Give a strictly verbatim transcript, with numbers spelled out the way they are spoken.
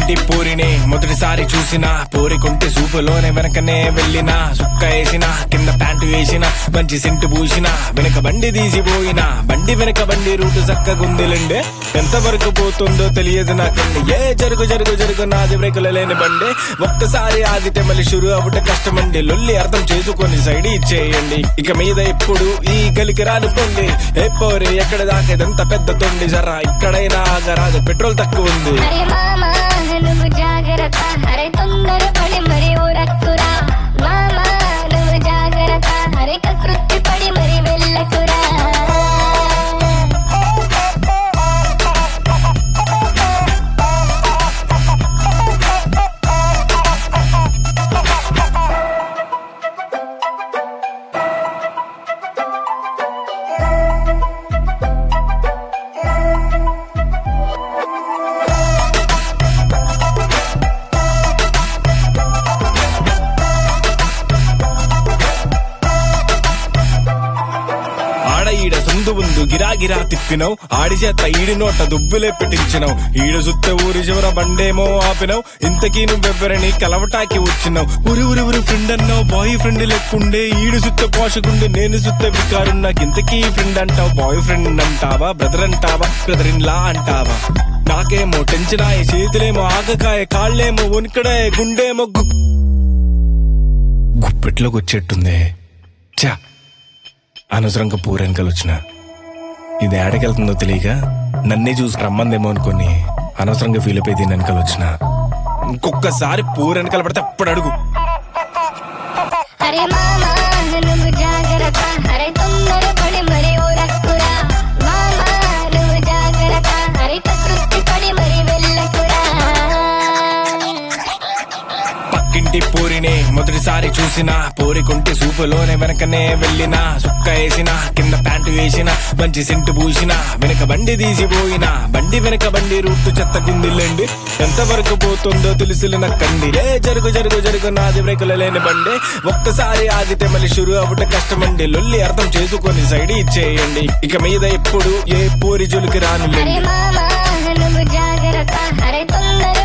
పక్కింటి పూరిని మొదటిసారి చూసిన పూరికుంటే సూపులోనే వెనకనే వెళ్ళిన సుక్క వేసిన కింద ప్యాంటు వేసిన మంచి సెంటు పూసిన వెనక బండి తీసిపోయిన బండి వెనక బండి రూటు చక్కగుందిలండి ఎంతవరకు పోతుందో తెలియదు నాకండి ఏ జరుగు జరుగు జరుగు నాది బ్రేకుల లేని బండి ఒక్కసారి ఆగితే మళ్ళీ షురు అవుట కష్టమండి లొల్లి అర్థం చేసుకొని సైడ్ ఇచ్చేయండి ఇక మీద ఎప్పుడు ఈ గలికి రానుకోండి ఏ పోరే ఎక్కడ దాకేదంత పెద్ద తొండి జరా ఇక్కడైనా ఆగరాదు పెట్రోల్ తక్కువ ఉంది ఈడ సొందు ముందు గిరాగిరా తిప్పినవు ఆడి చేత ఈడి నోట దుబ్బులే పెట్టించినావు ఈడ సుత్త ఊరి చివర బండేమో ఆపినావు ఇంతకీ నువ్వెవ్వరని కలవటాకి వచ్చినావు ఊరి ఊరి ఊరి ఫ్రెండ్ అన్నావు బాయ్ ఫ్రెండ్ లెక్కుండే ఈడు సుత్త పోషకుండే నేను సుత్త వికారు నాకు ఇంతకీ ఫ్రెండ్ అంటావు బాయ్ ఫ్రెండ్ అంటావా బ్రదర్ అంటావా బ్రదర్ ఇన్ లా అంటావా నాకేమో టెన్షన్ ఆయ చేతులేమో ఆగకాయ కాళ్ళేమో వణికడాయ గుండేమో గు గుప్పెట్లోకి వచ్చేట్టుందే చా అనవసరంగా పూరెనకలు వచ్చిన ఇది ఏడకెళ్తుందో తెలియక నన్నే చూసి రమ్మందేమో అనుకుని అనవసరంగా ఫీల్ అయిపోయి దీని వెనకాల వచ్చిన ఇంకొకసారి పూరెనకలు పడితే అప్పుడు అడుగు పక్కింటి పూరిని మొదటిసారి చూసిన పూరికుంటే సూపులోనే వెనకనే వెళ్ళిన సుక్క వేసిన కింద ప్యాంటు వేసిన మంచి సెంటు పూసిన వెనక బండి తీసిపోయిన బండి వెనక బండి రూటు చెత్తకుందిలేండి ఎంతవరకు పోతుందో తెలుసులు నక్కండి ఏ జరుగు జరుగు జరుగు నాది బ్రేకుల లేని బండి ఒక్కసారి ఆగితే మళ్ళీ షురు అవుట కష్టమండి లొల్లి అర్థం చేసుకొని సైడ్ ఇచ్చేయండి ఇక మీద ఎప్పుడు ఏ పూరి జోలికి రానులేండి.